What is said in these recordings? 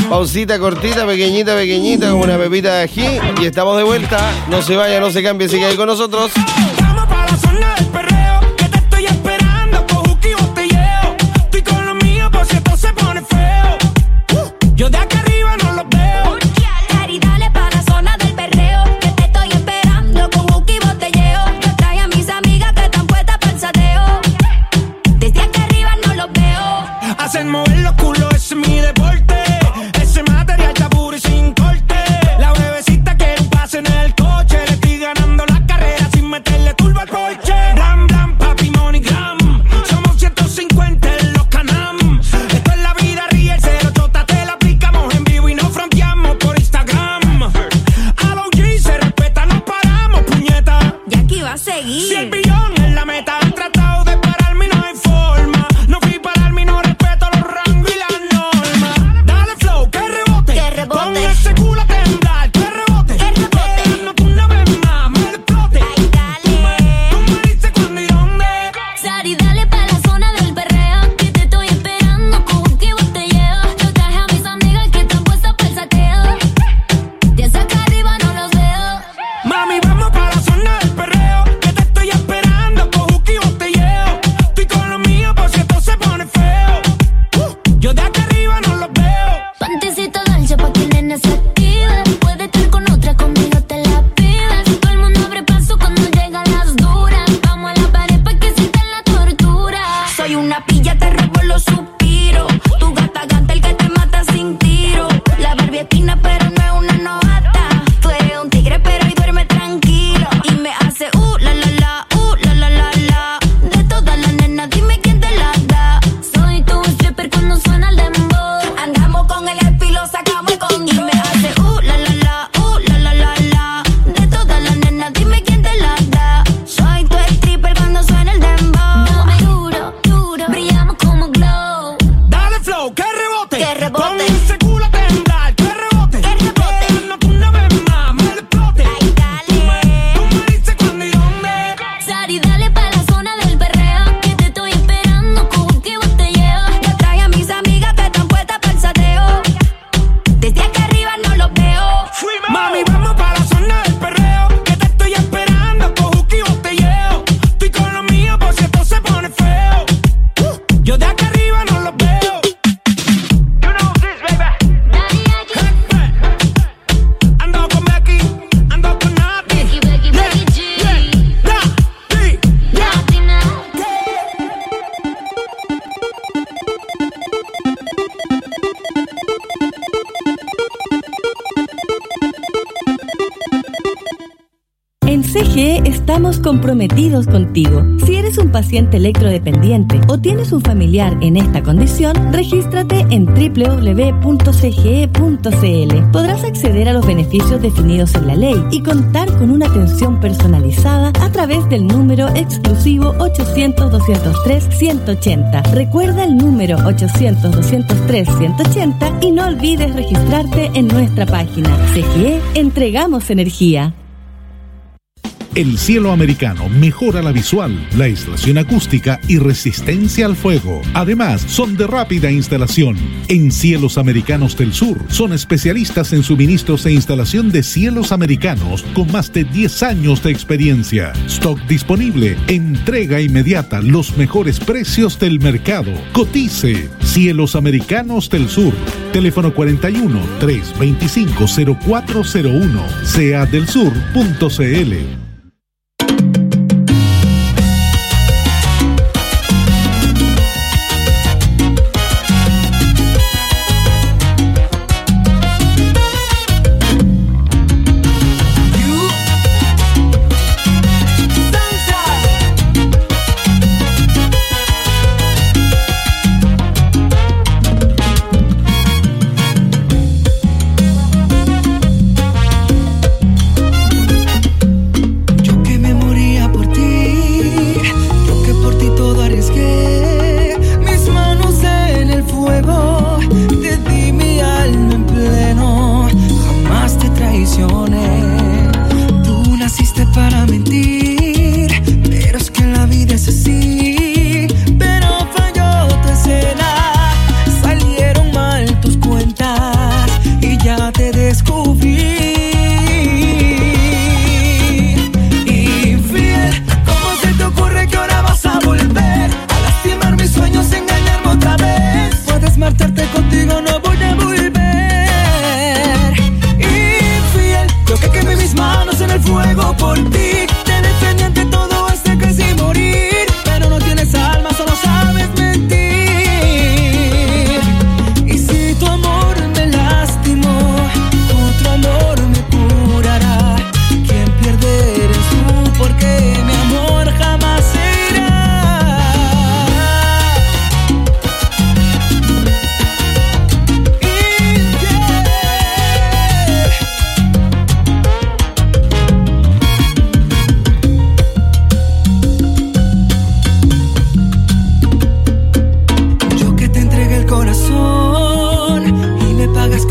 Pausita cortita, pequeñita, como una pepita de ají. Y estamos de vuelta. No se vaya, no se cambie, sigue ahí con nosotros. Vamos para la zona del perreo, que te estoy esperando con juki y botelleo. Estoy con lo mío por si esto se pone feo. Yo de acá arriba no los veo. Cari, dale para la zona del perreo, que te estoy esperando con juki y botelleo. Yo trae a mis amigas que están puestas para el sateo. Desde acá arriba no los veo. Hacen mover los culos, ese es mi deporte. Ese material está puro y sin corte. La bebecita quiere un pase en el coche. Le estoy ganando la carrera sin meterle turbo al Porsche. Blam, blam, papi, MoneyGram. Somos 150 en los Canam. Esto es la vida, ríe, cero chota, te la aplicamos en vivo y nos fronteamos por Instagram. A los G se respeta, nos paramos, puñeta. Y aquí va a seguir. Si el billón es la meta, han tratado de pararme y no hay forma. No fui pararme y no respeto los rangos y las normas. Dale flow, que rebote. Que rebote. Pon ese culo a temblar, que rebote. Que rebote. No, tú una vez más, me explote. Ay, dale. Tú me dices cuándo y dónde. Sari, dale para la zona del perreo, que te estoy esperando con juki y botelleo. Yo traje a mis amigas que están puestas para el sateo. Desde acá arriba no los veo. Mami, vamos para la zona del perreo, que te estoy esperando con juki y botelleo. Estoy con lo mío por si esto se pone feo. Yo de acá arriba no los veo. Panticito dalcha pa' que el nene se active. Puede estar con otra, conmigo te la pides. Todo el mundo abre paso cuando llegan las duras. Vamos a la pared pa' que sientan la tortura. Soy una pilla, te robo los suspiros. Tu gata gata, el que te mata sin tiro. La Barbie es fina, pero no es una novata. Tú eres un tigre, pero hoy duerme tranquilo. Y me hace la la la, la la la la. De todas las nenas, dime quién te la da. Soy tu stripper cuando suena el dembow. Andamos con el espi, lo sacamos el control. Y me hace la la la, la la la la. De todas las nenas, dime quién te la da. Soy tu stripper cuando suena el dembow. Dame duro, duro, brillamos como glow. Dale flow, que rebote. Que rebote. Pon ese culo a temblar, que rebote. Que rebote. No, tú una vez más, me explote. Ay, dale. Tú me dices cuándo y dónde. Sari, dale para la zona del perreo, que te estoy esperando con juki y botelleo. Yo traje a mis amigas que están puestas para el sateo. Desde acá arriba no los veo. Mami, vamos para la zona del perreo, que te estoy esperando con juki y botelleo. Estoy con lo mío por si esto se pone feo. Yo de acá arriba no los veo. You know this, baby. Daddy, aquí. Ando con Becky, ando con Nati. Becky, Becky G. Nati, Latina. En CGE estamos comprometidos contigo. Si eres un paciente electrodependiente o tienes un familiar en esta condición, regístrate en www.cge.cl. Podrás acceder a los beneficios definidos en la ley y contar con una atención personalizada a través del número exclusivo 800-203-180. Recuerda el número 800-203-180 y no olvides registrarte en nuestra página. CGE, entregamos energía. El cielo americano mejora la visual, la aislación acústica y resistencia al fuego. Además, son de rápida instalación. En Cielos Americanos del Sur, son especialistas en suministros e instalación de cielos americanos con más de 10 años de experiencia. Stock disponible, entrega inmediata, los mejores precios del mercado. Cotice. Cielos Americanos del Sur. Teléfono 41 325 0401. seadelsur.cl.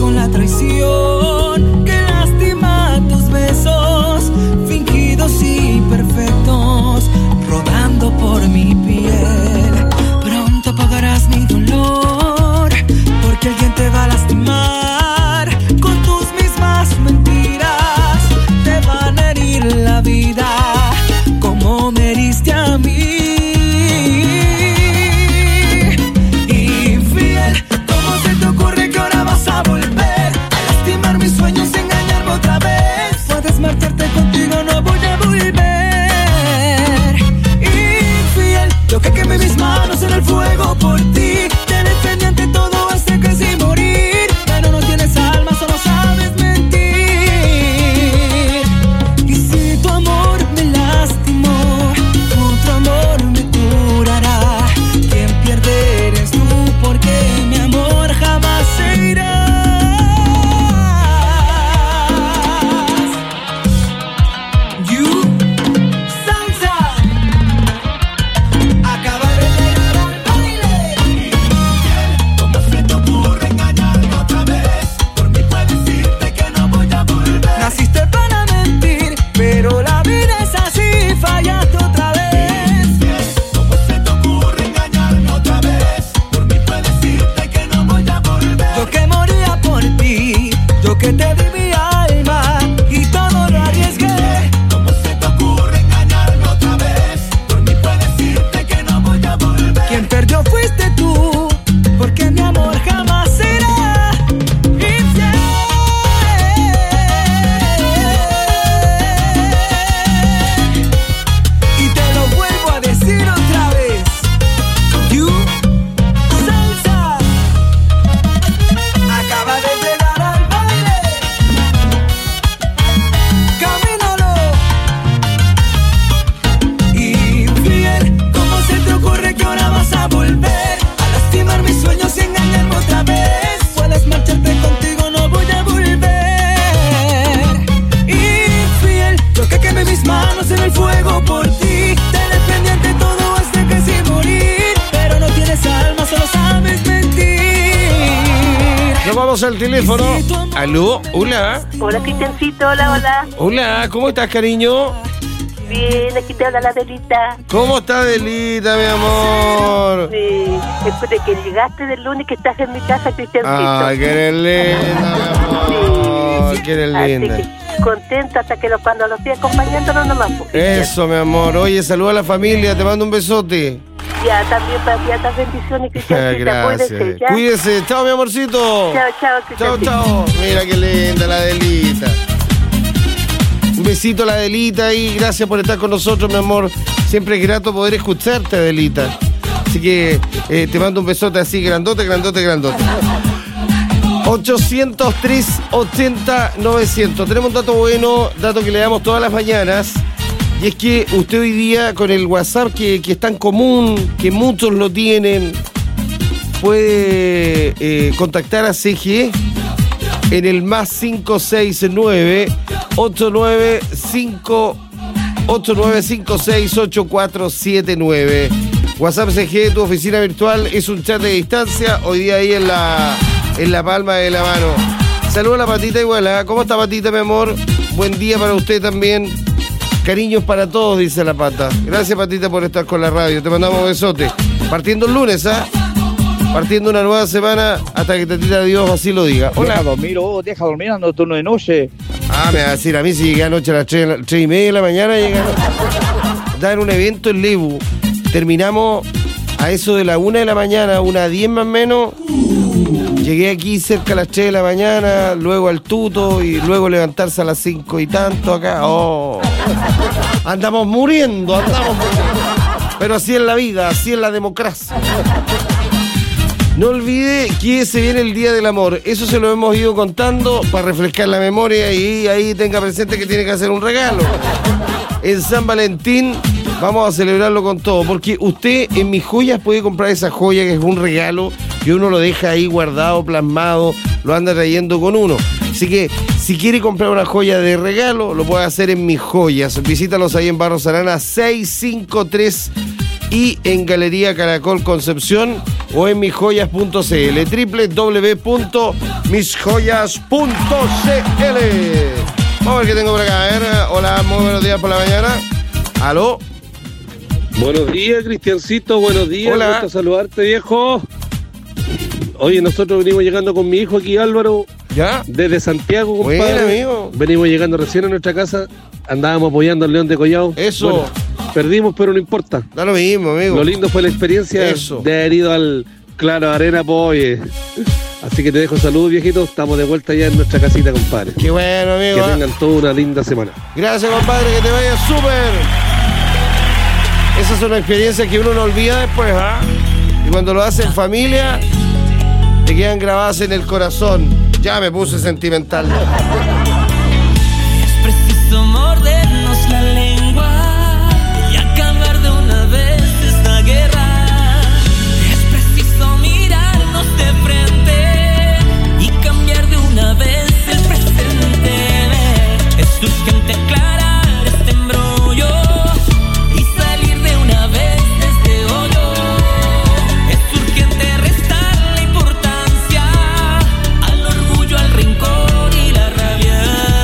con la traición que lastima tus besos, fingidos y perfectos, rodando por mi piel. Pronto pagarás mi dolor, porque alguien te va a lastimar con tus mismas mentiras. Te van a herir la vida como me heriste a mí. Infiel, ¿cómo se te ocurre que ahora vas a volver a lastimar mis sueños, engañarme otra vez? Puedes marcharte, contigo no voy a volver. Infiel, yo que quemé mis manos en el fuego por ti, te defendí ante todo hasta casi morir, pero no tienes alma, solo sabes mentir. Y si tu amor me lastimó, otro amor me curará. Quien pierde eres tú, porque mi amor jamás se irá. You, Sansa, acaba de llegar al baile. ¿Cómo se te ocurre engañarme otra vez? Por mí puedes decirte que no voy a volver. Naciste para mentir, pero la vida es así, fallaste otra vez. ¿Cómo se te ocurre engañarme otra vez? Por mí puedes decirte que no voy a volver. Yo que moría por ti, yo que te di mi alma y todo lo arriesgué. ¿Cómo se te ocurre engañarme otra vez? Por mí puedes decirte que no voy a volver. Quien perdió fuiste tú, porque mi amor jamás será infiel. Y te lo vuelvo a decir otra vez. You, Salsa, acaba de llegar al baile. Camínalo. Infiel, ¿cómo se te ocurre que ahora vas a volver a lastimar mis sueños y engañarme otra vez? Puedes marcharte, contigo no voy a volver. Infiel, yo que quemé mis manos en el fuego por ti, te defendí ante todo hasta casi morir, pero no tienes alma, solo sabes mentir. Nos vamos al teléfono. Aló, hola. Hola, Cristiancito, hola. Hola, ¿cómo estás, cariño? Bien, aquí te habla la Delita. ¿Cómo está Delita, mi amor? Sí, después de que llegaste del lunes que estás en mi casa, Cristiancito. Ay, que eres linda, mi amor. Que eres Así linda. que contento hasta que cuando los estoy acompañándonos nomás. Pues, Cristian. Eso, mi amor. Oye, saluda a la familia, te mando un besote. Ya, también para ti, tantas bendiciones, Cristiancita. Gracias. Cuídense, ¿ya? Cuídese. Chao, mi amorcito. Chao, Chao, Cristiancito. chao. Mira qué linda la Delita. Un besito a la Delita y gracias por estar con nosotros, mi amor. Siempre es grato poder escucharte, Delita. Así que te mando un besote así, grandote, grandote, grandote. 803-80-900. Tenemos un dato bueno, dato que le damos todas las mañanas. Y es que usted hoy día, con el WhatsApp que es tan común, que muchos lo tienen, puede contactar a CGE en el más 569-895-868479. WhatsApp CGE, tu oficina virtual, es un chat de distancia, hoy día ahí en la palma de la mano. Saludos a la Patita igual, ¿eh? ¿Cómo está, Patita, mi amor? Buen día para usted también. Cariños para todos, dice la Pata. Gracias, Patita, por estar con la radio. Te mandamos un besote. Partiendo el lunes, ¿ah? Partiendo una nueva semana hasta que Tatita Dios así lo diga. Hola. Deja dormir, ando turno de noche. Ah, me va a decir a mí si llegué anoche a las 3:30 de la mañana. Estaba en un evento en Lebu. Terminamos a eso de la 1 de la mañana, 1:10 más o menos. Llegué aquí cerca a las 3 de la mañana, luego al tuto y luego levantarse a las 5 y tanto acá. Oh. Andamos muriendo. Pero así es la vida, así es la democracia. No olvide que se viene el Día del Amor. Eso se lo hemos ido contando para refrescar la memoria y ahí tenga presente que tiene que hacer un regalo. En San Valentín vamos a celebrarlo con todo, porque usted en Mis Joyas puede comprar esa joya que es un regalo y uno lo deja ahí guardado, plasmado, lo anda trayendo con uno. Así que si quiere comprar una joya de regalo, lo puede hacer en Mis Joyas. Visítalos ahí en Barros Arana 653 y en Galería Caracol Concepción o en misjoyas.cl, www.misjoyas.cl. Vamos a ver qué tengo por acá. A ver, hola, muy buenos días por la mañana. ¿Aló? Buenos días, Cristiancito, buenos días. Hola. Gusto saludarte, viejo. Oye, nosotros venimos llegando con mi hijo aquí, Álvaro, ¿Ya? desde Santiago, compadre. Buena, amigo. Venimos llegando recién a nuestra casa, andábamos apoyando al León de Collao. Eso. Bueno, perdimos, pero no importa. Da lo mismo, amigo. Lo lindo fue la experiencia Eso. de haber ido al Claro Arena, pues. Así que te dejo saludos, viejito. Estamos de vuelta ya en nuestra casita, compadre. Qué bueno, amigo. Que tengan toda una linda semana. Gracias, compadre, que te vaya súper. Esa es una experiencia que uno no olvida después, ¿ah? Y cuando lo hace en familia, te quedan grabadas en el corazón. Ya me puse sentimental. Es preciso mordernos la lengua y acabar de una vez esta guerra. Es preciso mirarnos de frente y cambiar de una vez el presente. Es urgente aclarar este embrollo y salir de una vez de este hoyo. Es urgente restar la importancia al orgullo, al rencor y la rabia.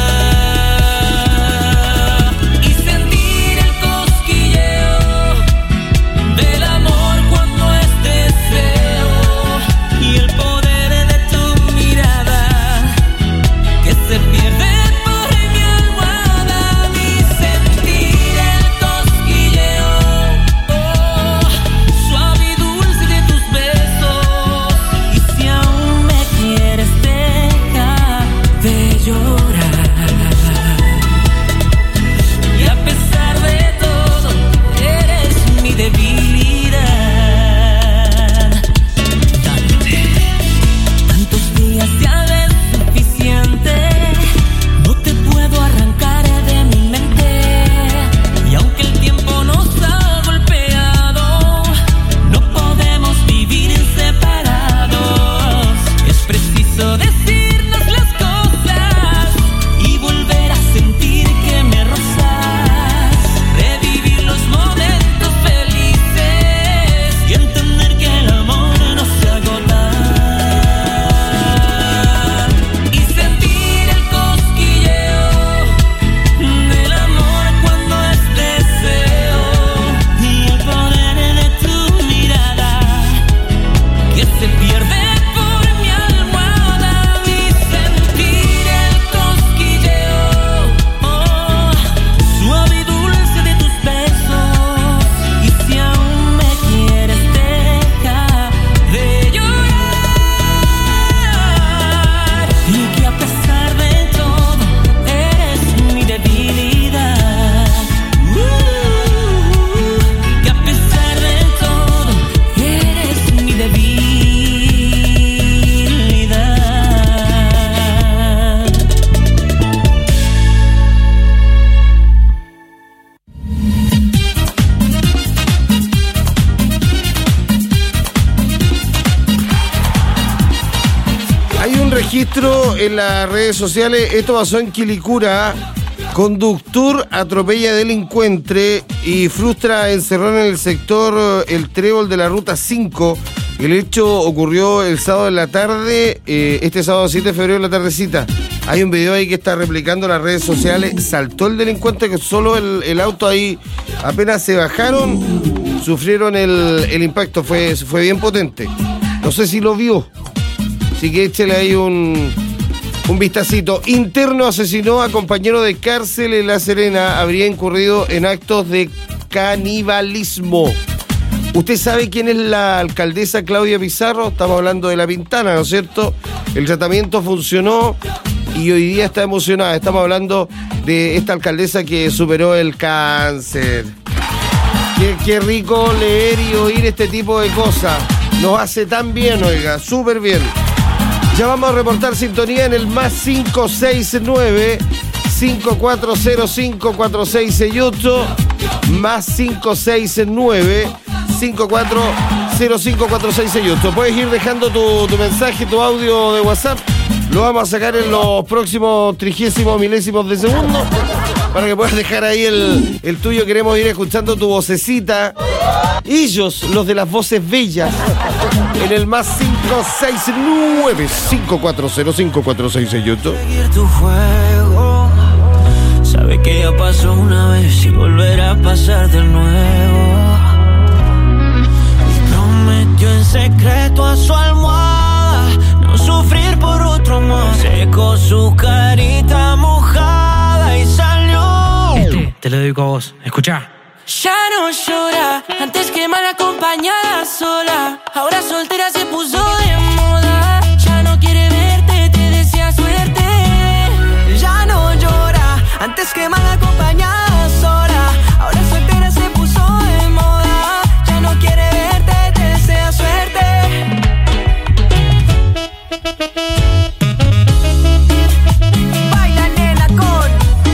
Y sentir el cosquilleo del amor cuando es deseo y el poder de tu mirada que se pierde por mi almohada. Y sentir el cosquilleo suave y dulce de tus besos. Y si aún me quieres, deja de llorar. Y a pesar de todo, eres mi debilidad. Tantos días ya es suficiente. No te puedo arrancar de mi mente. Y aunque el tiempo nos ha golpeado, no podemos vivir separados. Es preciso decirnos las cosas y volver a sentir que me rozas. Revivir los momentos felices y entender que el amor no se agota. Y sentir el cosquilleo del amor cuando es deseo y el poder de tu mirada que se pierde por mi almohada. Y sentir el cosquilleo suave y dulce de tus besos. Y si aún me quieres, deja de llorar. Y que a pesar de todo, eres mi debilidad. Que a pesar de todo, eres mi debilidad. Hay un registro en las redes sociales. Esto pasó en Quilicura. Conductor atropella delincuente y frustra encerrón en el sector El Trébol de la Ruta 5. El hecho ocurrió el sábado en la tarde, este sábado 7 de febrero en la tardecita. Hay un video ahí que está replicando las redes sociales. Saltó el delincuente, que solo el auto ahí, apenas se bajaron, sufrieron el impacto. Fue bien potente. No sé si lo vio. Así que échale ahí un vistacito. Interno asesinó a compañero de cárcel en La Serena. Habría incurrido en actos de canibalismo. ¿Usted sabe quién es la alcaldesa Claudia Pizarro? Estamos hablando de La Pintana, ¿no es cierto? El tratamiento funcionó y hoy día está emocionada. Estamos hablando de esta alcaldesa que superó el cáncer. Qué rico leer y oír este tipo de cosas. Nos hace tan bien, oiga, súper bien. Ya vamos a reportar sintonía en el más 569-5405-468, más 569-5405-468. Puedes ir dejando tu mensaje, tu audio de WhatsApp. Lo vamos a sacar en los próximos 30 milésimos de segundo. para que puedas dejar ahí el tuyo. Queremos ir escuchando tu vocecita. Ellos, los de las voces bellas, en el más 569-540-54668. Seguir tu juego. Sabe que ya pasó una vez y volverá a pasar de nuevo. Y prometió en secreto a su almohada no sufrir por otro más. Secó su carita mojada y salió. Te lo dedico a vos, escuchá. Ya no llora, antes que mal acompañada sola. Ahora soltera se puso de moda. Ya no quiere verte, te desea suerte. Ya no llora, antes que mal acompañada sola. Ahora soltera se puso de moda. Ya no quiere verte, te desea suerte. Baila nena con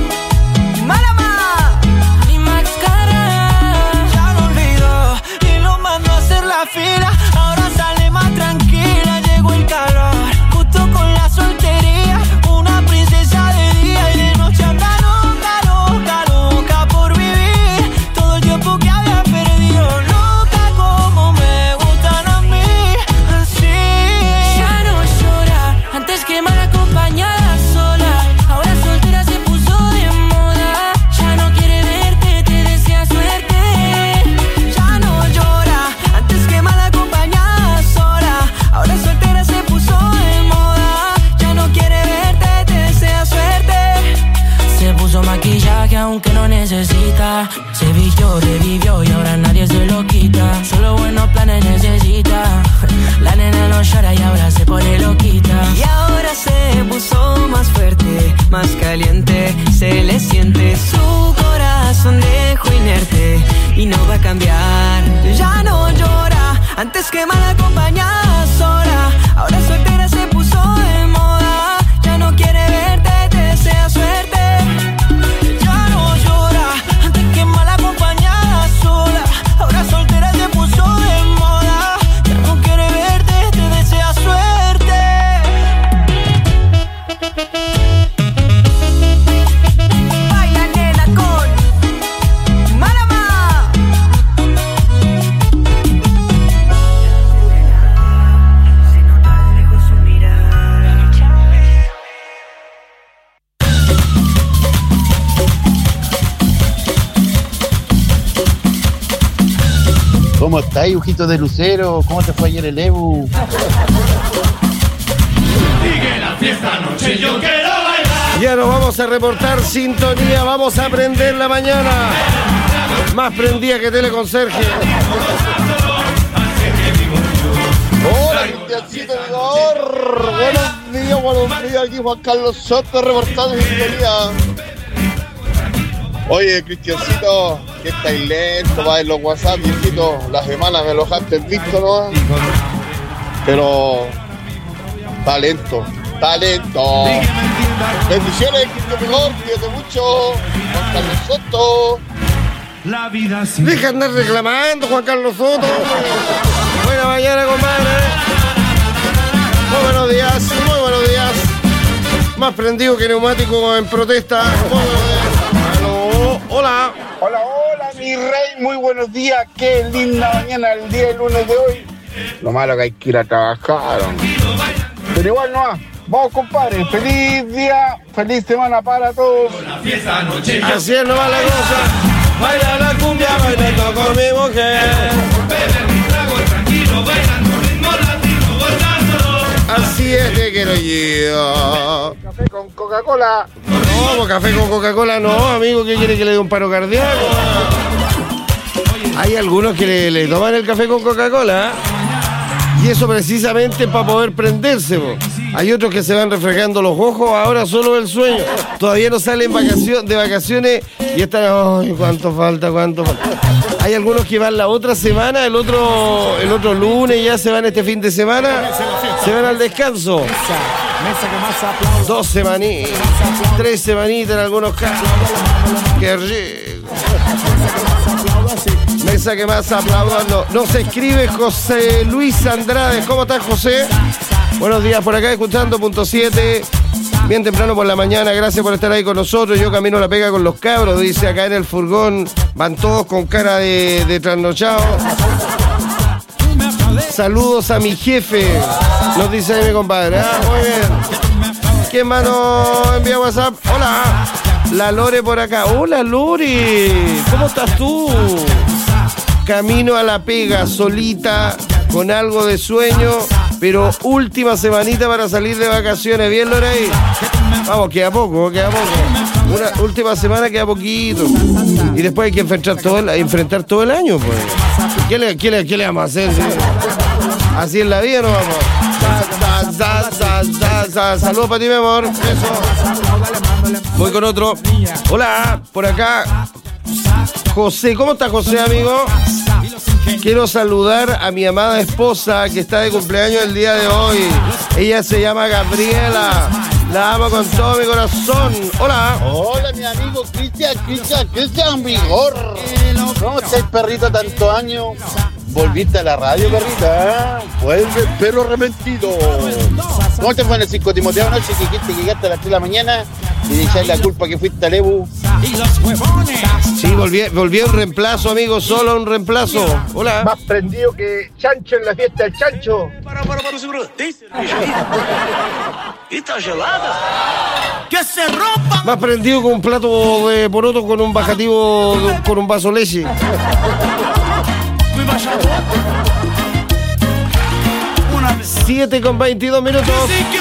Malama y Max Cara. Ya lo olvidó y lo mandó a hacer la fila. Ahora sale más tranquila, llegó el calor. Justo con la soltería, una princesa de día y de noche anda loca, loca, loca por vivir todo el tiempo que había perdido. Loca como me gustan a mí, así. Ya no llora, antes que mal acompañada sola. Ahora soltera se puso de moda. Ya no quiere verte, te desea suerte. Ya no llora, antes que mal acompañada sola. Ahora soltera se puso de moda. Ya no quiere verte, te desea suerte. Se puso maquillaje aunque no necesita. Se vistió, revivió y ahora nadie se lo quita. Solo buenos planes necesita. La nena no llora y ahora se pone loquita. Y ahora se puso más fuerte, más caliente. Se le siente, su corazón dejó inerte y no va a cambiar. Ya no llora, antes que mal acompañada sola. Ahora soltera se puso de moda. Ya no quiere verte, te desea suerte. Ya no llora, antes que mal acompañada sola. Ahora soltera se puso de moda. Ya no quiere verte, te desea suerte. Baila nena con Malama. Se nota de lejos su mirada. ¿Cómo estáis, ojito de lucero? ¿Cómo te fue ayer el Ebu? Ya nos vamos a reportar sintonía, vamos a prender la mañana. Más prendida que Teleconserje. Hola, Cristiancito Vigor. Buenos días, aquí Juan Carlos Soto reportando sintonía. Oye, Cristiancito, que estáis lento, va en los WhatsApp, viejito. La semana me lo dejaste visto, ¿no? Pero talento. Bendiciones, Cristian Vigor, cuídate mucho. Juan Carlos Soto. Deja de andar reclamando, Juan Carlos Soto. Buena mañana, compadre. Muy buenos días. Más prendido que neumático en protesta. Muy buenos días. Aló, hola. Hola, mi rey, muy buenos días. Qué linda mañana el día del lunes de hoy. Lo malo que hay que ir a trabajar. Pero igual no va. Vamos, compadre. Feliz día, feliz semana para todos. Así es, no va la cosa. Baila la cumbia, bailando con mi mujer. Así es, te quiero yo. Café con Coca-Cola. No, café con Coca-Cola no, amigo. ¿Qué quiere que le dé un paro cardíaco? Hay algunos que le toman el café con Coca-Cola. Y eso precisamente para poder prenderse, po. Hay otros que se van refrescando los ojos, ahora solo el sueño. Todavía no salen de vacaciones y están, ay, ¿cuánto falta? Hay algunos que van la otra semana, el otro lunes, ya se van este fin de semana, se van al descanso. 2 semanitas, 3 semanitas en algunos casos. Qué rico. Mesa que más aplaudando. Nos escribe José Luis Andrade. ¿Cómo estás, José? Buenos días por acá, escuchando .7. Bien temprano por la mañana, gracias por estar ahí con nosotros. Yo camino a la pega con los cabros, dice acá en el furgón. Van todos con cara de trasnochado. Saludos a mi jefe, nos dice ahí mi compadre. Muy bien. ¿Quién más nos envía WhatsApp? Hola, la Lore por acá. Hola Lore, ¿cómo estás tú? Camino a la pega, solita, con algo de sueño, pero última semanita para salir de vacaciones. ¿Bien, Lore? Vamos, queda poco. Una última semana queda poquito. Y después hay que enfrentar todo el año, pues. ¿Qué le vamos a hacer? ¿Sí? Así en la vida no vamos. Saludos para ti, mi amor. Eso. Voy con otro. Hola, por acá. José, ¿cómo está José, amigo? Quiero saludar a mi amada esposa que está de cumpleaños el día de hoy. Ella se llama Gabriela. La amo con todo mi corazón. Hola. Hola, mi amigo Cristian Vigor. ¿Cómo estás, perrito, tantos años? Volviste a la radio, perrita, ¿eh? Vuelve el perro arrepentido. ¿Cómo te fue en el 5 Timoteo anoche que llegaste a las 3 de la mañana y le echaste la culpa que fuiste a Lebu? Sí, volví a un reemplazo, amigo, solo un reemplazo. Hola. Más prendido que Chancho en la fiesta del Chancho. ¿Está gelada? ¡Que se rompa! Más prendido con un plato de poroto con un bajativo, con un vaso de leche. 7:22 minutos.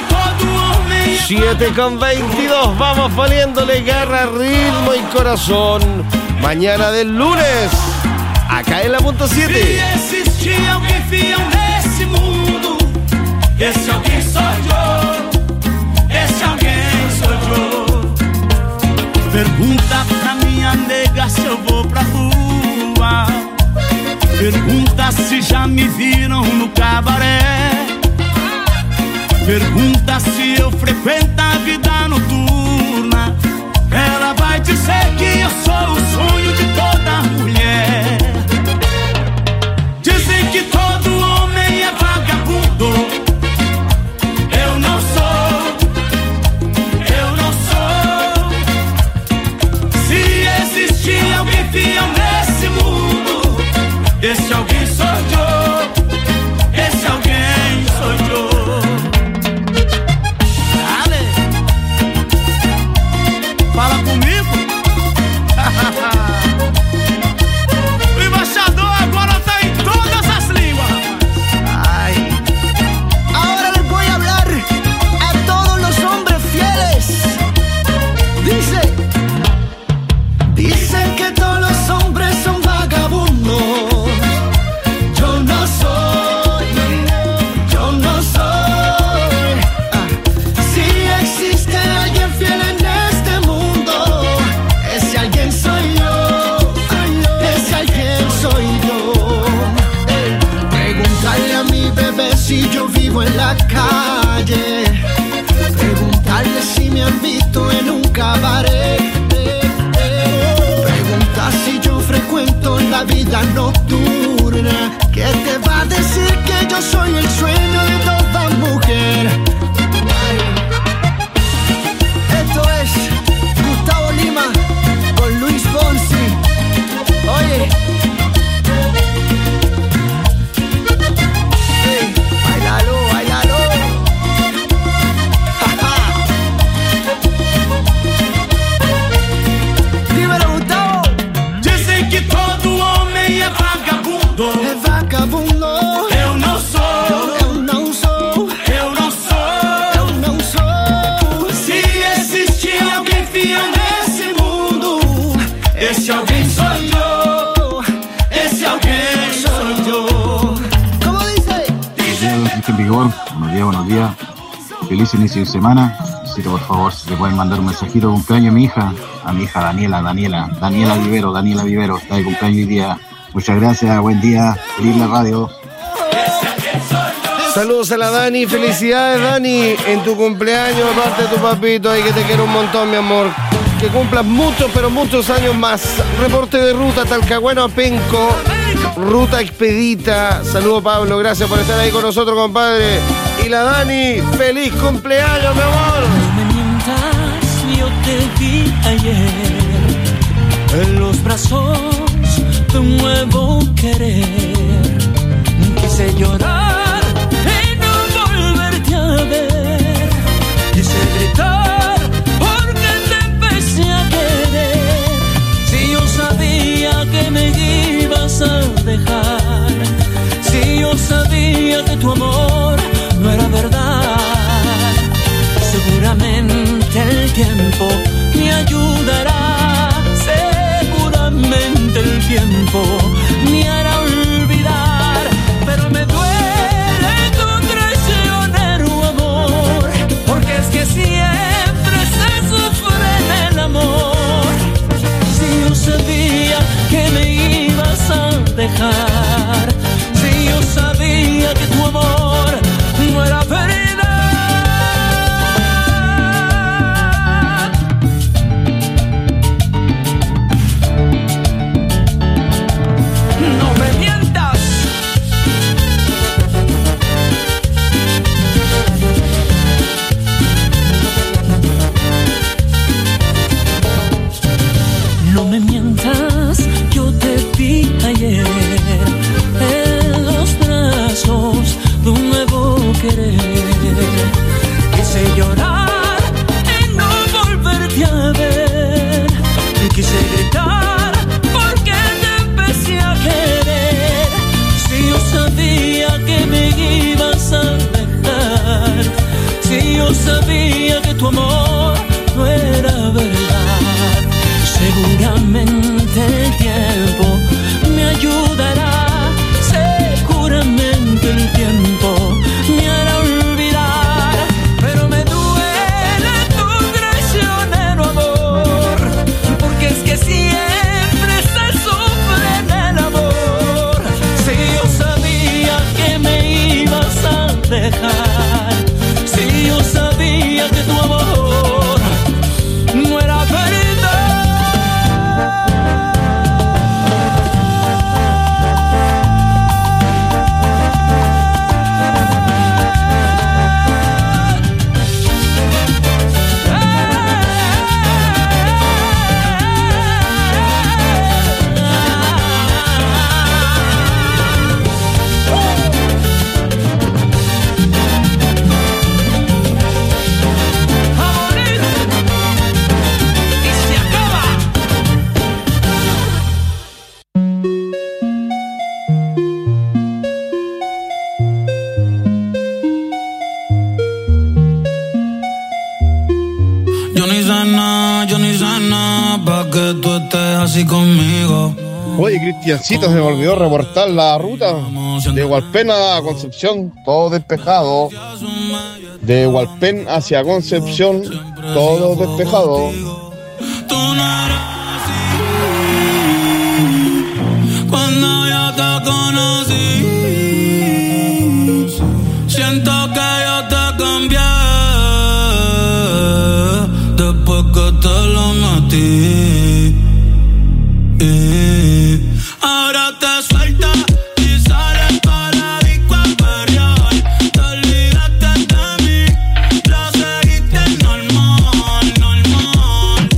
7:22. Vamos poniéndole garra, ritmo y corazón. Mañana del lunes, acá en la punto 7. Si existia alguém fiel nesse mundo, esse alguém sou eu. Esse alguém sou eu. Pergunta pra minha nega se eu vou pra rua. Pergunta se já me viram no cabaré. Pergunta se eu frequento a vida noturna. Ela vai dizer que eu sou o sonho de toda mulher. Dizem que todo homem é vagabundo. Eu não sou. Se existir alguém fiel nesse mundo, esse alguém sou eu. Esse alguém sou eu. Fala comigo. O embaixador agora tá em todas as línguas. Ay. Ahora les voy a hablar a todos los hombres fieles. Dicen que todos los hombres son vagabundos. Yo no soy. Si existe alguien fiel en este mundo, ese alguien soy yo. Ese alguien soy yo. Preguntarle a mi bebé si yo vivo en la calle. Preguntarle si me han visto en un cabaret. Preguntar si yo frecuento la vida nocturna. ¿Qué te va a decir que yo soy el sueño de toda mujer? Esto es Gustavo Lima con Luis Fonsi. Oye, hey, bailalo. Dímelo, Gustavo. Dicen que todo homem é vagabundo. É vagabundo. Eu não sou. Se existir alguém fiel nesse mundo, esse alguém sou eu. Esse alguém sou eu. ¿Cómo dice? Cristian Vigor, buenos días. Feliz inicio de semana. Necesito, por favor, si le pueden mandar un mensajito de cumpleaños a mi hija Daniela Vivero, está de cumpleaños hoy día. Muchas gracias, buen día, feliz la radio. Saludos a la Dani, felicidades Dani en tu cumpleaños, aparte de tu papito ahí que te quiero un montón, mi amor. Que cumplas muchos, pero muchos años más. Reporte de ruta Talcahuano a Penco, ruta expedita. Saludos Pablo, gracias por estar ahí con nosotros, compadre. Y la Dani, feliz cumpleaños, mi amor. Seguramente el tiempo me ayudará, seguramente el tiempo me hará olvidar, pero me duele tu traicionero amor, porque es que siempre se sufre en el amor. Si yo sabía que me ibas a dejar, si yo sabía que tu amor no era verdad. Quise llorar y no volverte a ver, y quise gritar porque te empecé a querer. Si yo sabía que me ibas a dejar, si yo sabía que tu amor no era verdad, seguramente el tiempo me ayudará, seguramente el tiempo me hará olvidar, pero me duele tu traicionero amor, porque es que siempre se sufre en el amor. Si yo sabía que me ibas a dejar, si yo sabía que tu amor no era verdad. Así conmigo. Oye, Cristiancito, se me olvidó reportar la ruta de Hualpén a Concepción, todo despejado. De Hualpén hacia Concepción, todo despejado. Cuando yo te conocí, siento que yo te cambié después que te lo metí. Ahora te sueltas y sales pa' la disco a perrear. Te olvidaste de mí, lo seguiste normal, normal.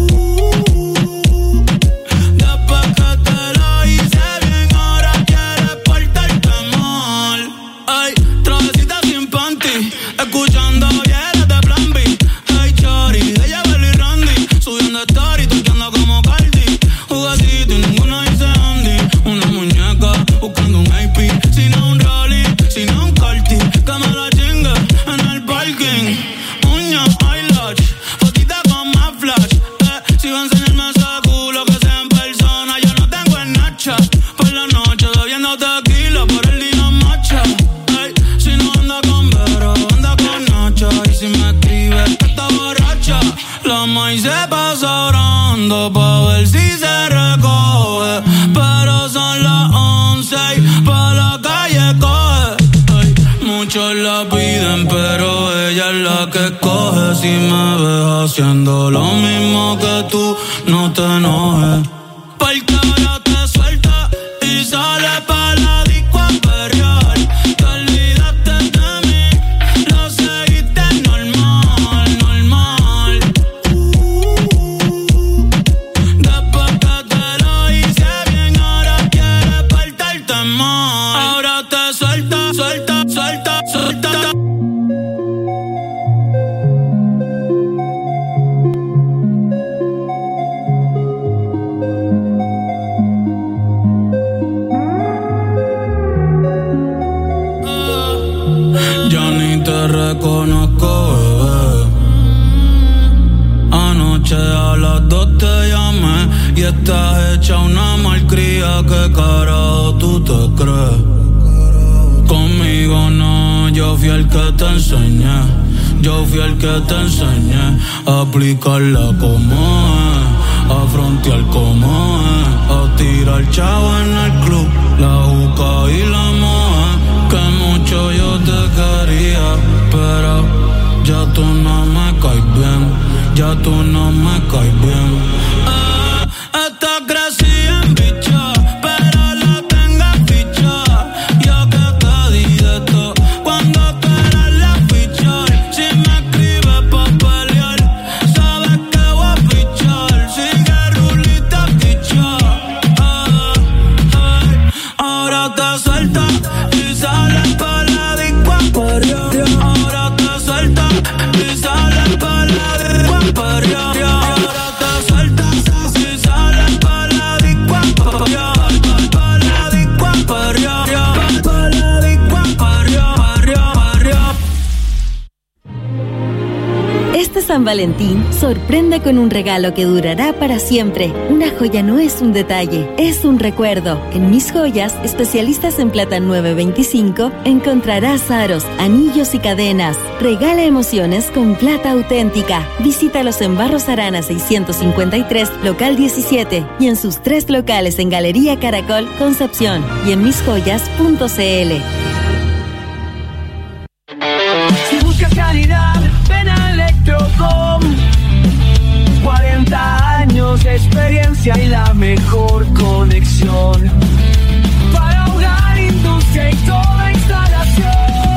Después que te lo hice bien, ahora quieres portarte mal. Ay, travesita sin panty, escuchando hielas de Plan B. Ay, chori, de Yabel y Randy, subiendo story, toqueando como Cardi. Jugadito y ninguna dice Andy. Una muñeca buscando un AP. Si no un rally, si no un karting, que me la chingue en el parking. Uñas, eyelash, fotita con más flash. Si va a enseñarme ese culo que sea en persona, yo no tengo el nacha. Por la noche bebiendo tequila, por el día macha. Ay, si no anda con Vero, anda con Nacha. Y si me escribe, está borracha. La maíz se pasa orando pa' ver si se recoge, pero son las 11 y pa' la calle coge. Ay, muchos la piden, pero ella es la que escoge. Si me ves haciendo lo mismo que tú, no te enojes. Porque ahora te sueltas y sales pa' la disco a perrear. Te olvidaste de mí, lo seguiste normal, normal. Después que te lo hice bien, ahora quieres portarte mal. Ahora te suelta, suelta, suelta, suelta. Ya ni te reconozco, bebé. estás hecha una malcría, ¿qué carajo tú te crees? Conmigo no, yo fui el que te enseñé. Yo fui el que te enseñé a aplicarla como es, a frontear como es, a tirar chavo en el club, la juca y la moe. Que mucho yo te quería, pero ya tú no me caes bien, ya tú no me caes bien. Esta crecí en bicha, pero la tengo ficha. Yo que te di de todo cuando tú eras la ficha. Si me escribes pa' pelear, sabes que voy a fichar. Sigue rulita ficha. Ahora te sueltas y sales pa' la disco a perrear. Ahora te sueltas y sales pa' la disco a perrear. Este San Valentín, sorprende con un regalo que durará para siempre. Una joya no es un detalle, es un recuerdo. En Mis Joyas, especialistas en plata 925, encontrarás aros, anillos y cadenas. Regala emociones con plata auténtica. Visítalos en Barros Arana 653, local 17, y en sus 3 locales en Galería Caracol, Concepción, y en misjoyas.cl. Si buscas calidad, ven a Electrocom. 40 años de experiencia y la mejor conexión para hogar, industria y toda instalación.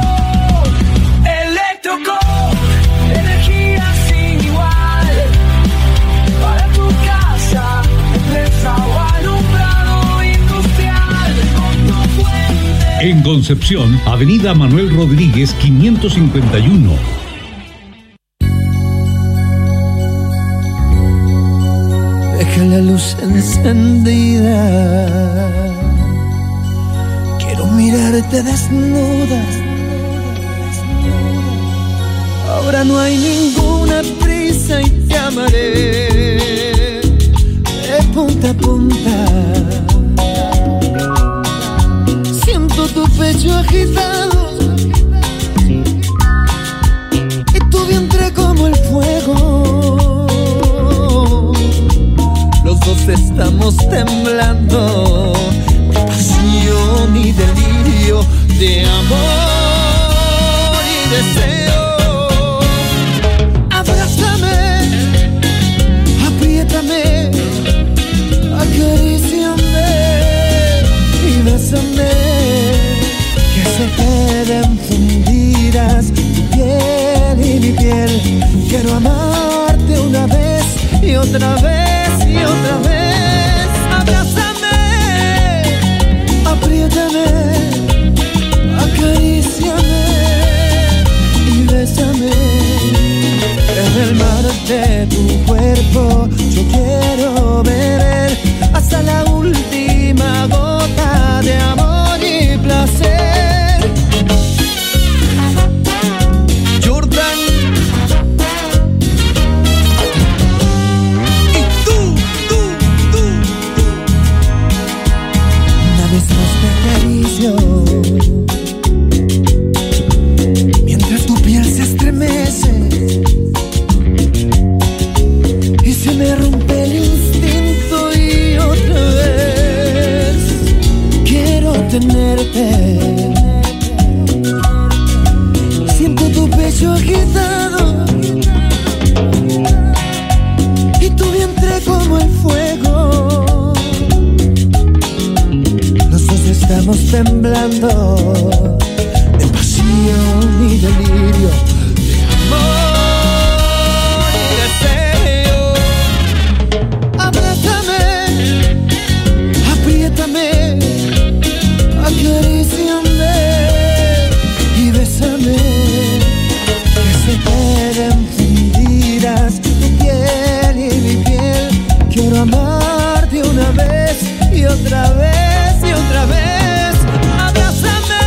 Electrocom, energía sin igual para tu casa, empresa o alumbrado industrial. Con tu fuente. En Concepción, Avenida Manuel Rodríguez 551. Deja la luz encendida. Quiero mirarte desnuda. Ahora no hay ninguna prisa y te amaré de punta a punta. Siento tu pecho agitado y tu vientre como el fuego. Los dos estamos temblando de pasión y delirio, de amor y deseo. Abrázame, apriétame, acaríciame y bésame, que se queden fundidas tu piel y mi piel. Quiero amarte una vez y otra vez y otra vez. Abrázame, apriétame, acaríciame y bésame. En el mar de tu cuerpo yo quiero beber hasta la última gota de amor y placer. Jordan. Mientras tu piel se estremece y se me rompe el instinto y otra vez quiero tenerte. Siento tu pecho agitado y tu vientre como el fuego. Estamos temblando de pasión y delirio, de amor y deseo. Abrázame, apriétame, acaríciame y bésame, que se queden fundidas tu piel y mi piel. Quiero amarte una vez y otra vez y otra vez. Abrázame,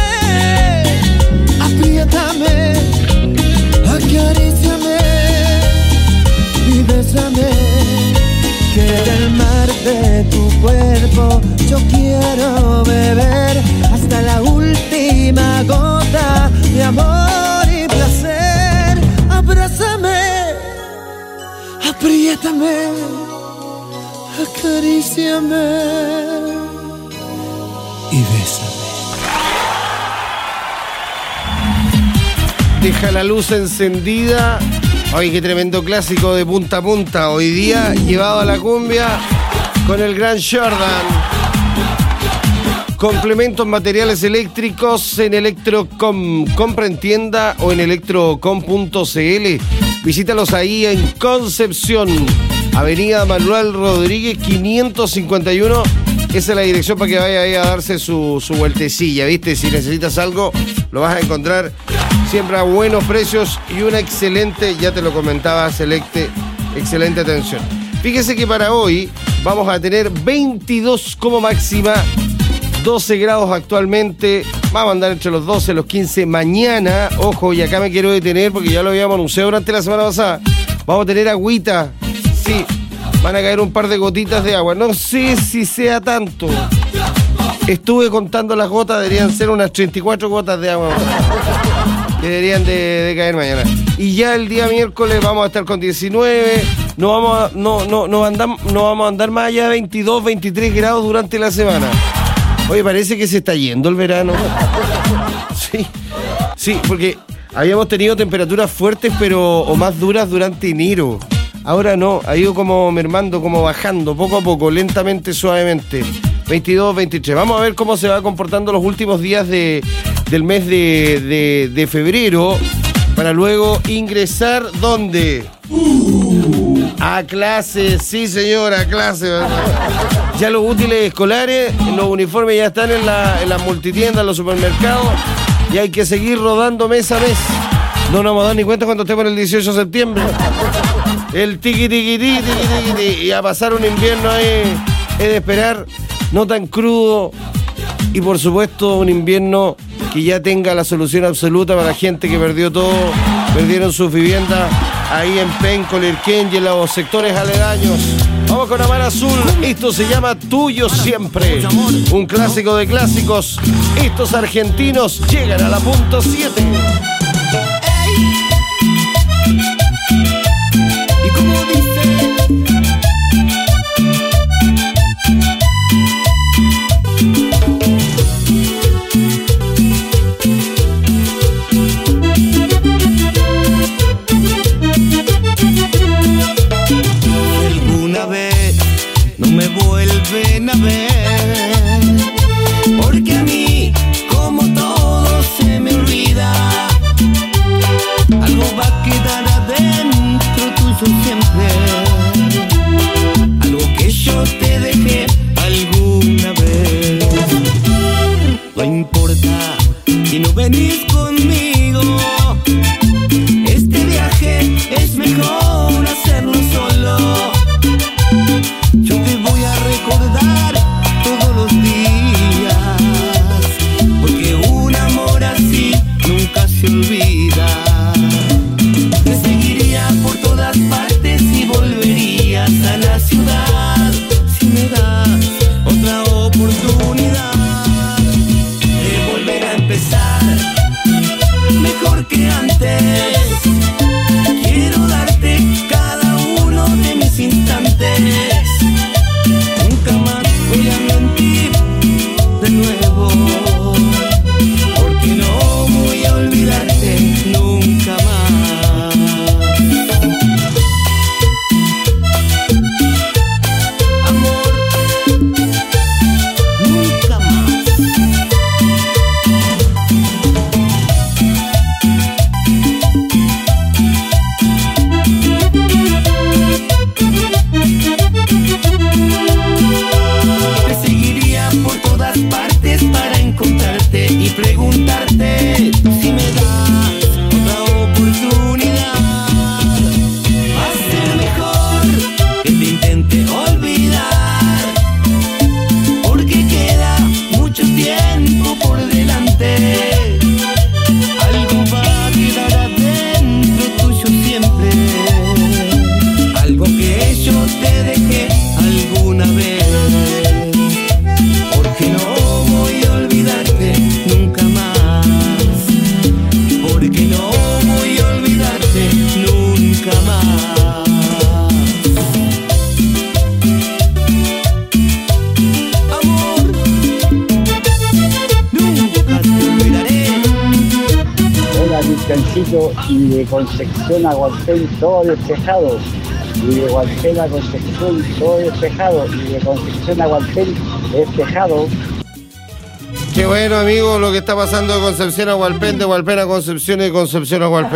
apriétame, acaríciame y bésame. Deja la luz encendida. Ay, qué tremendo clásico de punta a punta. Hoy día llevado a la cumbia con el gran Jordan. Complementos materiales eléctricos en Electrocom. Compra en tienda o en electrocom.cl. Visítalos ahí en Concepción, Avenida Manuel Rodríguez 551. Esa es la dirección para que vaya ahí a darse su vueltecilla, ¿viste? Si necesitas algo, lo vas a encontrar siempre a buenos precios y una excelente, ya te lo comentaba, excelente atención. Fíjese que para hoy vamos a tener 22 como máxima, 12 grados actualmente, vamos a andar entre los 12 y los 15 mañana. Ojo, y acá me quiero detener porque ya lo habíamos anunciado durante la semana pasada. Vamos a tener agüita, sí, van a caer un par de gotitas de agua. No sé si sea tanto. Estuve contando las gotas, deberían ser unas 34 gotas de agua que deberían de caer mañana. Y ya el día miércoles vamos a estar con 19. No vamos a andar más allá de 22, 23 grados durante la semana. Oye, parece que se está yendo el verano. Sí, porque habíamos tenido temperaturas fuertes o más duras durante enero. Ahora no, ha ido como mermando, como bajando, poco a poco, lentamente, suavemente. 22, 23. Vamos a ver cómo se va comportando los últimos días del mes de febrero, para luego ingresar, ¿dónde? A clase, sí señora, a clase. Ya los útiles escolares, los uniformes ya están en las multitiendas, en los supermercados, y hay que seguir rodando mes a mes. No nos vamos a dar ni cuenta cuando estemos en el 18 de septiembre. El tiqui, y a pasar un invierno ahí es de esperar, no tan crudo, y por supuesto un invierno que ya tenga la solución absoluta para la gente que perdió todo, perdieron sus viviendas ahí en Penco, Lirquén y en los sectores aledaños. Vamos con Amar Azul, esto se llama Tuyo Siempre, un clásico de clásicos. Estos argentinos llegan a la punto 7. Y como dice, alguna vez no me vuelven a ver, porque a mí, como todo se me olvida, algo va a quedar adentro tuyo siempre, algo que yo te dejé alguna vez. No importa si no venís conmigo, este viaje es mejor hacerlo solo. Yo te voy a recordar todos los días, porque un amor así nunca se olvida. Me seguiría por todas partes y Luisito, y de Concepción a Hualpén todo despejado. Y de Hualpén a Concepción todo despejado. Y de Concepción a Hualpén despejado. Qué bueno, amigo, lo que está pasando de Concepción a Hualpén, de Hualpén a Concepción y de Concepción a Hualpén.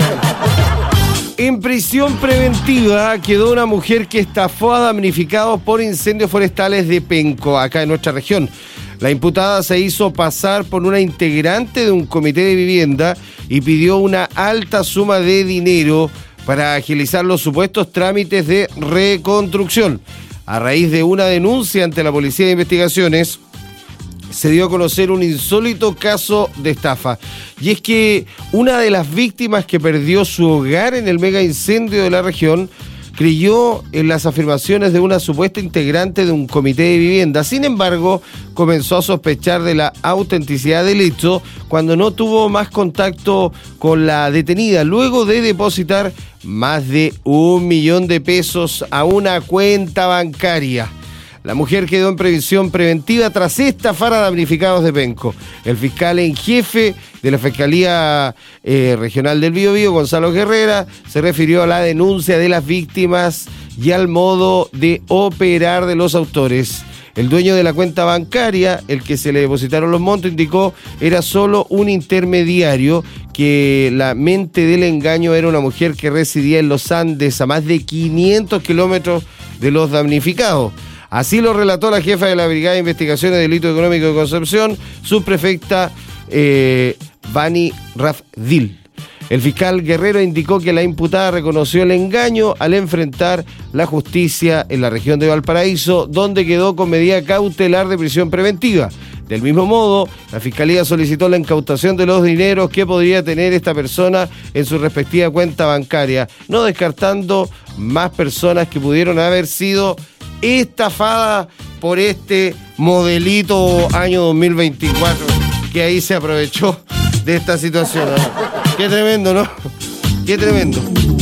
En prisión preventiva quedó una mujer que estafó a damnificados por incendios forestales de Penco, acá en nuestra región. La imputada se hizo pasar por una integrante de un comité de vivienda y pidió una alta suma de dinero para agilizar los supuestos trámites de reconstrucción. A raíz de una denuncia ante la Policía de Investigaciones, se dio a conocer un insólito caso de estafa. Y es que una de las víctimas que perdió su hogar en el mega incendio de la región creyó en las afirmaciones de una supuesta integrante de un comité de vivienda. Sin embargo, comenzó a sospechar de la autenticidad del hecho cuando no tuvo más contacto con la detenida, luego de depositar más de 1 millón de pesos a una cuenta bancaria. La mujer quedó en prisión preventiva tras estafar a damnificados de Penco. El fiscal en jefe de la Fiscalía Regional del Biobío, Gonzalo Guerrera, se refirió a la denuncia de las víctimas y al modo de operar de los autores. El dueño de la cuenta bancaria, el que se le depositaron los montos, indicó era solo un intermediario, que la mente del engaño era una mujer que residía en los Andes, a más de 500 kilómetros de los damnificados. Así lo relató la jefa de la Brigada de Investigaciones de Delito Económico de Concepción, subprefecta Vani Rafdil. El fiscal Guerrero indicó que la imputada reconoció el engaño al enfrentar la justicia en la región de Valparaíso, donde quedó con medida cautelar de prisión preventiva. Del mismo modo, la Fiscalía solicitó la incautación de los dineros que podría tener esta persona en su respectiva cuenta bancaria, no descartando más personas que pudieron haber sido estafada por este modelito año 2024, que ahí se aprovechó de esta situación, ¿no? Qué tremendo, ¿no? Qué tremendo.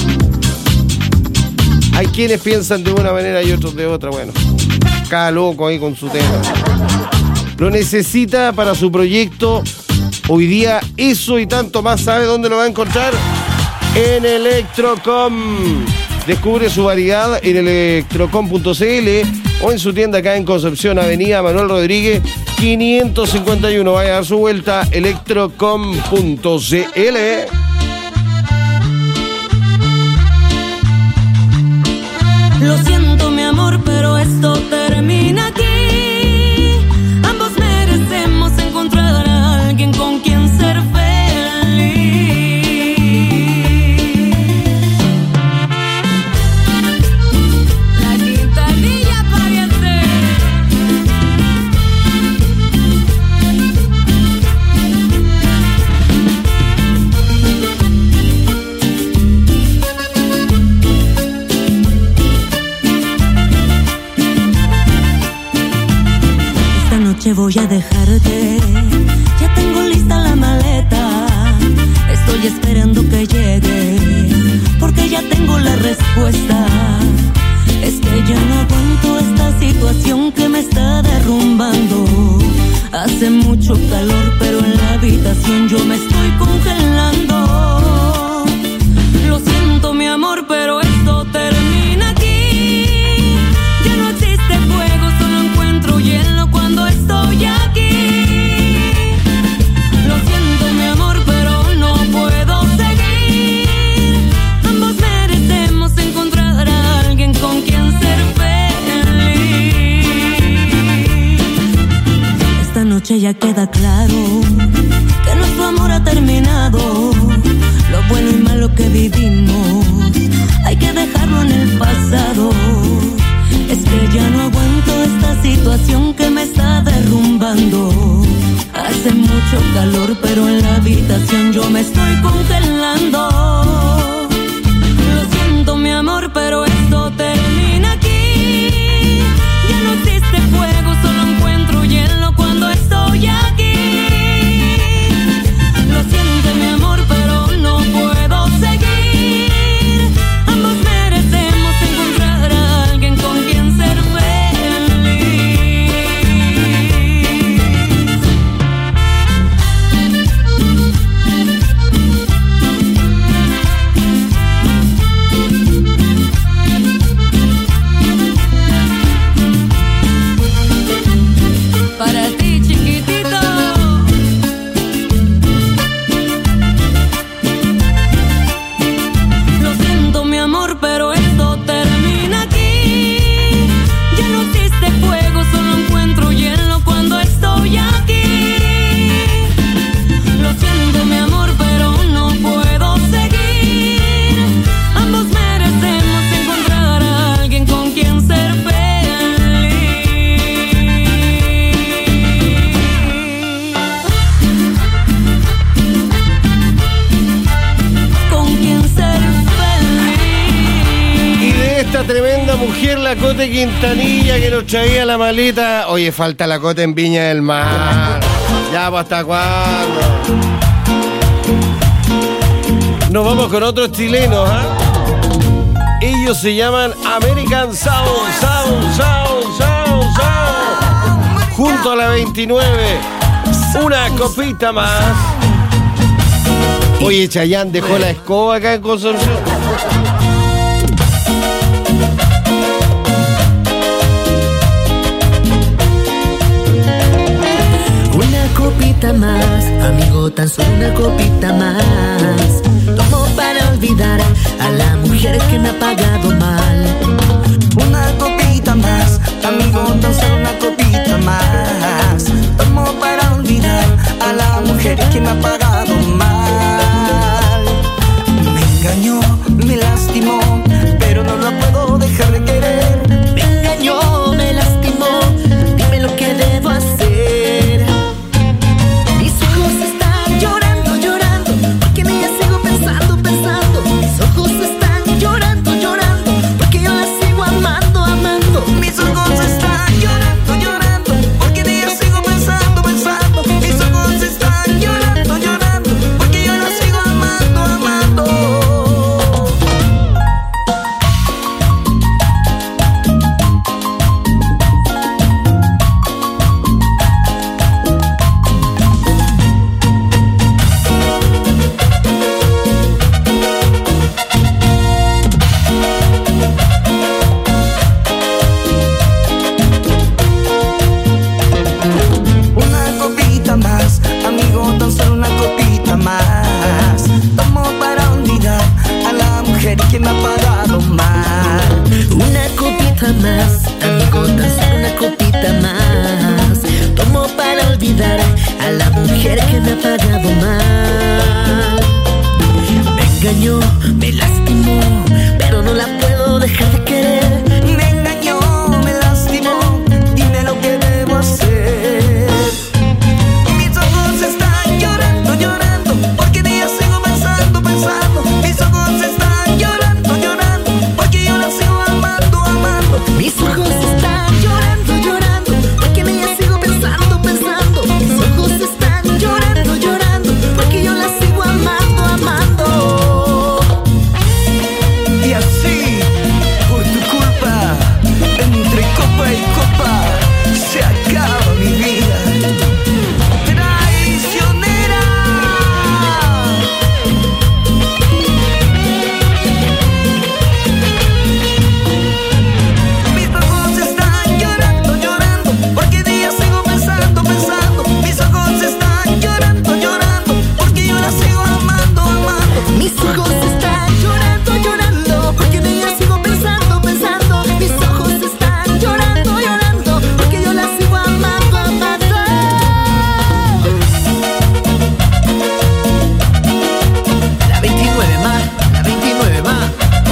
Hay quienes piensan de una manera y otros de otra. Bueno, cada loco ahí con su tema. Lo necesita para su proyecto. Hoy día eso y tanto más. ¿Sabe dónde lo va a encontrar? En Electrocom. Descubre su variedad en electrocom.cl o en su tienda acá en Concepción, Avenida Manuel Rodríguez 551. Vaya a dar su vuelta, electrocom.cl. Lo siento, mi amor, pero esto termina aquí. Ambos merecemos encontrar a alguien con quien ser feliz. Voy a dejarte, ya tengo lista la maleta, estoy esperando que llegue, porque ya tengo la respuesta. Es que ya no aguanto esta situación que me está derrumbando. Hace mucho calor, pero en la habitación yo me estoy congelando. Lo siento, mi amor, pero esto termina aquí. Ya no existe fuego, solo encuentro hielo cuando estoy aquí. Lo siento, mi amor, pero no puedo seguir. Ambos merecemos encontrar a alguien con quien ser feliz. Esta noche ya queda claro que nuestro amor ha terminado. Lo bueno y malo que vivimos hay que dejarlo en el pasado. Es que ya no aguanto esta situación que me está derrumbando. Hace mucho calor, pero en la habitación yo me estoy congelando. Lo siento, mi amor, pero esto termina aquí. Ya no existe fuego, solo encuentro hielo cuando estoy aquí. Lo siento, mi amor, pero no puedo seguir. Ambos merecemos encontrar a alguien con quien ser feliz. esta tremenda mujer, la Cote Quintanilla, que nos traía la maleta. Oye, falta la Cote en Viña del Mar. Ya, pues, ¿hasta cuándo? Nos vamos con otros chilenos, ¿ah? Ellos se llaman American Sound. Junto a la 29, una copita más. Oye, Chayanne dejó la escoba acá en Concepción. Una copita más, amigo, tan solo una copita más. Tomo para olvidar a la mujer que me ha pagado mal. Una copita más, amigo, tan solo una copita más. Tomo para olvidar a la mujer que me ha pagado mal. Me engañó, me lastimó, pero no la puedo dejar de querer. Me engañó, me lastimó, dime lo que debo hacer. Mis ojos están llorando, llorando, porque en ella sigo pensando, pensando. Mis ojos están llorando, llorando, porque yo la sigo amando, amando. Mis ojos están llorando, llorando, porque en ella sigo pensando, pensando. Mis ojos están llorando, llorando, porque yo la sigo amando, amando. Una copita más, amigo, tan solo una copita más. Tomo para olvidar a la mujer que me ha pagado mal. Una copita más, amigo, tan solo una copita más. Tomo para olvidar a la mujer que me ha pagado mal. Me engañó, me lastimó, pero no la puedo dejar de querer. Me engañó, me lastimó, dime lo que debo hacer. Mis ojos están llorando, llorando, porque en ella sigo pensando, pensando. Mis ojos están llorando, llorando, porque yo la sigo amando, amando. Mis ojos están llorando, llorando, porque en ella sigo pensando, pensando. Mis ojos están llorando, llorando, porque yo la sigo amando, amando. Y así, por tu culpa, entre copa y copa, se acaba mi vida. Traicionera. Mis ojos están llorando, llorando, porque en ella sigo pensando, pensando. Mis ojos están llorando, llorando, porque yo la sigo amando, amando. Mis ojos están llorando, llorando, porque en ella sigo pensando, pensando. Mis ojos están llorando, llorando, porque yo la sigo amando, amando. La 29 más, la 29 más.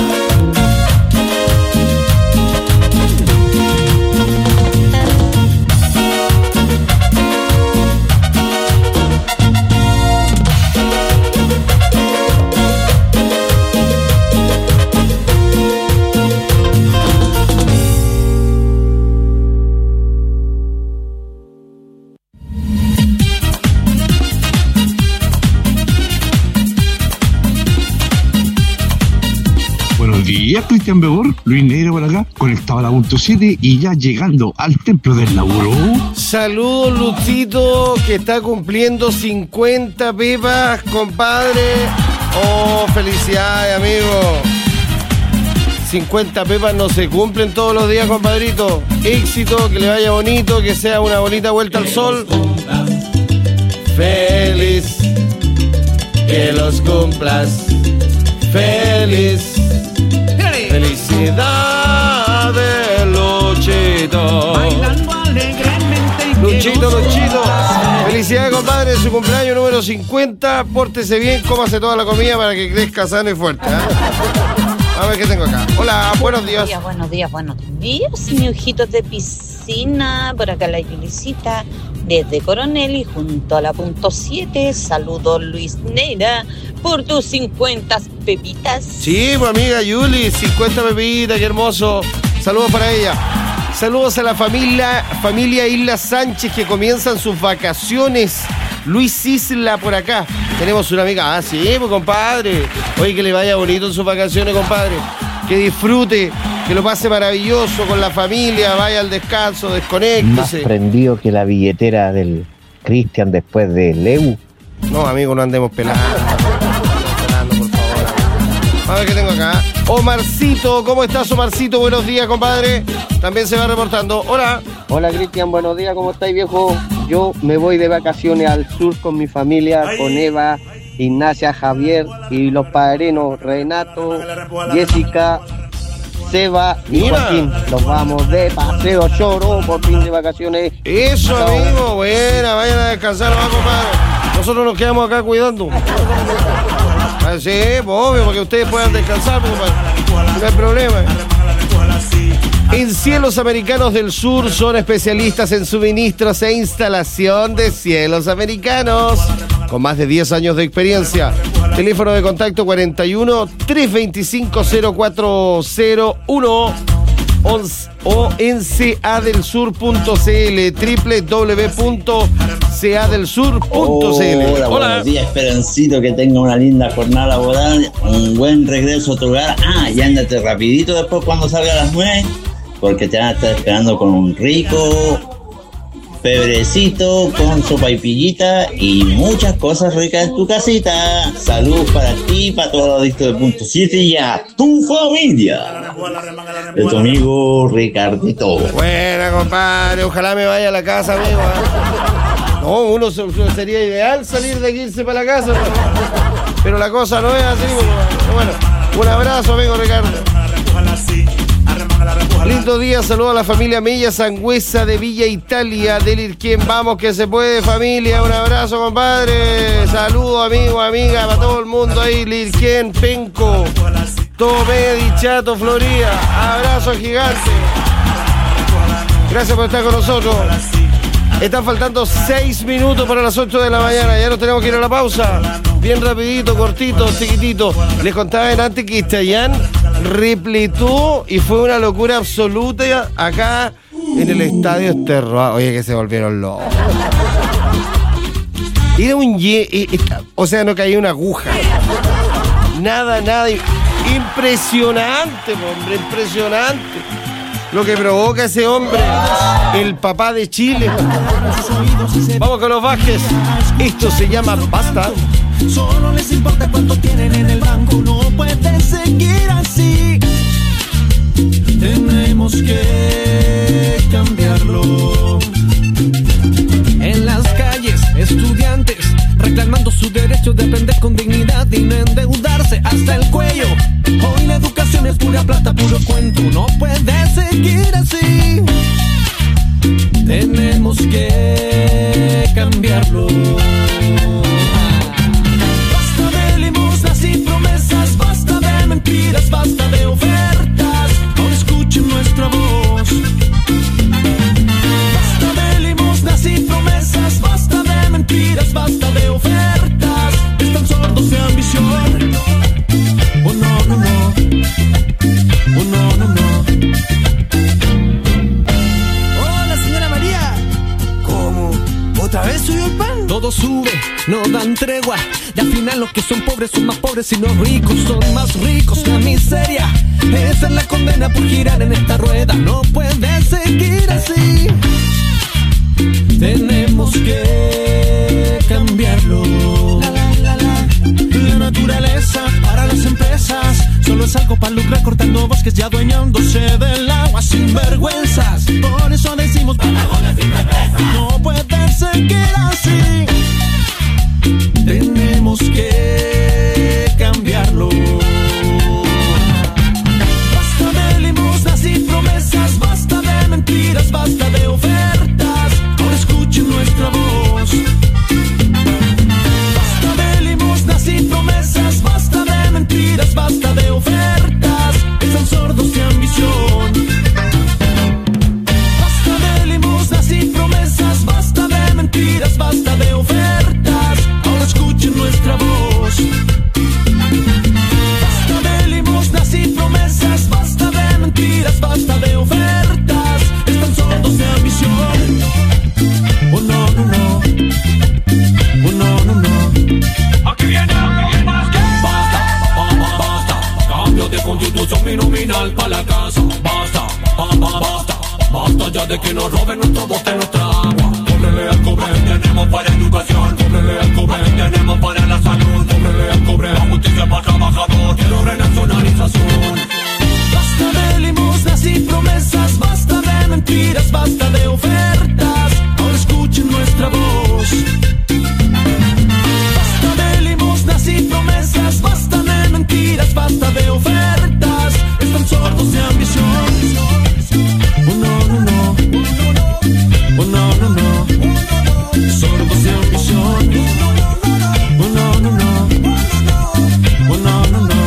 Buenos días, Cristian Bebor, Luis Negro por acá, conectado a la punto 7 y ya llegando al templo del laburo. Saludos, Luchito, que está cumpliendo 50 pepas, compadre. Oh, felicidades, amigo. 50 pepas no se cumplen todos los días, compadrito. Éxito, que le vaya bonito, que sea una bonita vuelta al sol. Feliz, que los cumplas. Feliz. Felicidades, Luchito. Luchito. Felicidades, compadre, en su cumpleaños número 50. Pórtese bien, cómase toda la comida para que crezca sano y fuerte, ¿eh? A ver qué tengo acá. Hola, buenos días. Buenos días, mi ojitos de piscina. Por acá la Yulicita, desde Coronel y junto a la punto 7. Saludos, Luis Neira, por tus 50 pepitas. Sí, pues amiga Yuli, 50 pepitas, qué hermoso. Saludos para ella. Saludos a la familia Isla Sánchez que comienzan sus vacaciones. Luis Isla por acá. Tenemos una amiga. Ah, sí, pues compadre. Oye, que le vaya bonito en sus vacaciones, compadre. Que disfrute, que lo pase maravilloso con la familia, vaya al descanso, desconéctese. Más prendido que la billetera del Cristian después de Leu. No, amigo, no andemos pelando. Por favor. A ver qué tengo acá. Omarcito, ¿cómo estás, Omarcito? Buenos días, compadre. También se va reportando. Hola. Hola, Cristian, buenos días, ¿cómo estáis, viejo? Yo me voy de vacaciones al sur con mi familia, con Eva, Ignacia, Javier y los padrinos Renato, Jessica, Seba y Joaquín. Nos vamos de paseo Choro por fin de vacaciones. Eso, amigo, buena, vayan a descansar, vamos, compadre. Nosotros nos quedamos acá cuidando. Sí, pues, obvio, para que ustedes puedan descansar, compadre. No hay problema. En Cielos Americanos del Sur son especialistas en suministros e instalación de cielos americanos, con más de 10 años de experiencia. Teléfono de contacto 41 325 0401 o en cadelsur.cl, www.cadelsur.cl. Hola, buenos días, Esperancito, que tenga una linda jornada laboral, un buen regreso a tu hogar. Y ándate rapidito después cuando salga a las 9, porque te van a estar esperando con un rico pebrecito, con sopa y pillita y muchas cosas ricas en tu casita. Saludos para ti, para todos los adictos de punto 7 y a tu familia. De tu amigo Ricardito. Buena, compadre, ojalá me vaya a la casa, amigo. No, uno sería ideal salir de aquí, irse para la casa, pero la cosa no es así. Bueno, un abrazo, amigo Ricardo. Lindo día, saludo a la familia Mella Sangüesa de Villa Italia, del Irquén. Vamos que se puede, familia. Un abrazo, compadre. Saludos, amigos, amigas, para todo el mundo ahí. Lirquén, Penco, Tomé, Dichato, Florida. Abrazo gigante. Gracias por estar con nosotros. Están faltando 6 minutos para las 8 de la mañana. Ya nos tenemos que ir a la pausa. Bien rapidito, cortito, chiquitito. Les contaba antes que Chayanne repletó y fue una locura absoluta acá en el estadio Esterroa. Oye, que se volvieron locos. Era o sea, no caía una aguja. Nada. Impresionante, hombre, impresionante. Lo que provoca ese hombre, el papá de Chile. Vamos con los Vázquez. Esto se llama Basta. Solo les importa cuánto tienen en el banco. No puede seguir así. Tenemos que cambiarlo. En las calles, estudiantes reclamando su derecho de aprender con dignidad y no endeudarse hasta el cuello. Hoy la educación es pura plata, puro cuento. No puede seguir así. Tenemos que cambiarlo. Basta de limosnas y promesas, basta de mentiras, basta de ofertas. Ahora escuchen nuestra voz. Basta de limosnas y promesas, basta de mentiras, basta de ofertas. Están sordos de ambición. Oh no, no, no. Oh no, no, no. Hola, señora María. ¿Cómo? ¿Otra vez subió el pan? Todo sube, no dan tregua. Y al final los que son pobres son más pobres y los ricos son más ricos. La miseria, esa es la condena por girar en esta rueda. No puede seguir así. Tenemos que cambiarlo. La naturaleza para las empresas solo es algo para lucrar cortando bosques y adueñándose del agua sin vergüenzas. Por eso decimos no puede seguir así. Tenemos que cambiarlo. Basta de limosnas y promesas, basta de mentiras, basta de ofertas. Ahora escuchen nuestra voz. Basta de limosnas y promesas, basta de mentiras, basta de ofertas. mentiras, basta de ofertas. Están sordos de ambición. Oh no, no, no. Oh no, no, no. Aquí viene más que basta. Cambio de constitución y nominal pa' la casa. Basta. Basta ya de que nos roben nuestro bote, nuestra agua. Cóbrele al cobre, tenemos para educación. Cóbrele al cobre, tenemos para la salud. Cóbrele al cobre, la justicia para trabajador. Quiero renacionalización. Basta de limosnas y promesas, basta de mentiras, basta de ofertas. Ahora escuchen nuestra voz. Basta de limosnas y promesas, basta de mentiras, basta de ofertas. Están sordos de ambición. Oh no, no, no. Oh no, no, no. Sordos de ambición. Oh no, no, no. Oh no, no, no.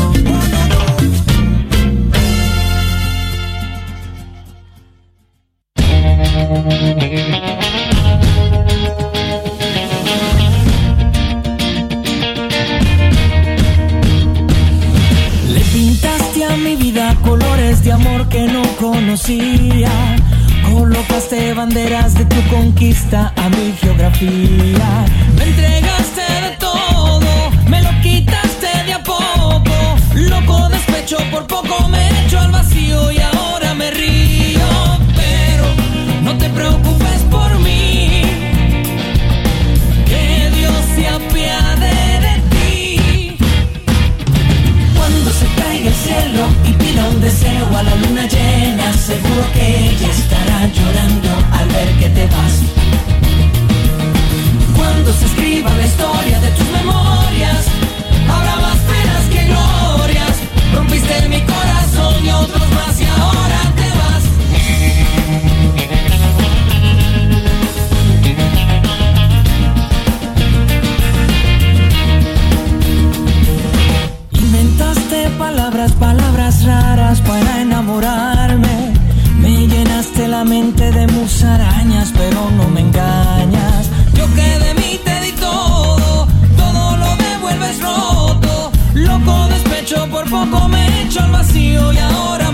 Le pintaste a mi vida colores de amor que no conocía. Colocaste banderas de tu conquista a mi geografía. Me entregaste de todo, me lo quitaste de a poco. Loco despecho, por poco me echo al vacío y ahora me río. Pero no te preocupes por mí, que Dios se apiade de ti. Cuando se caiga el cielo y pida un deseo a la luna llena, seguro que ella estará llorando al ver que te vas. Cuando se escriba la historia de tus memorias, habrá más penas que glorias. Rompiste mi corazón y otros más y ahora te vas. Inventaste palabras raras para enamorarme. Me llenaste la mente de musarañas, pero no me engañas. Yo que de mí te di todo lo devuelves roto. Loco despecho, por poco me echo al vacío y ahora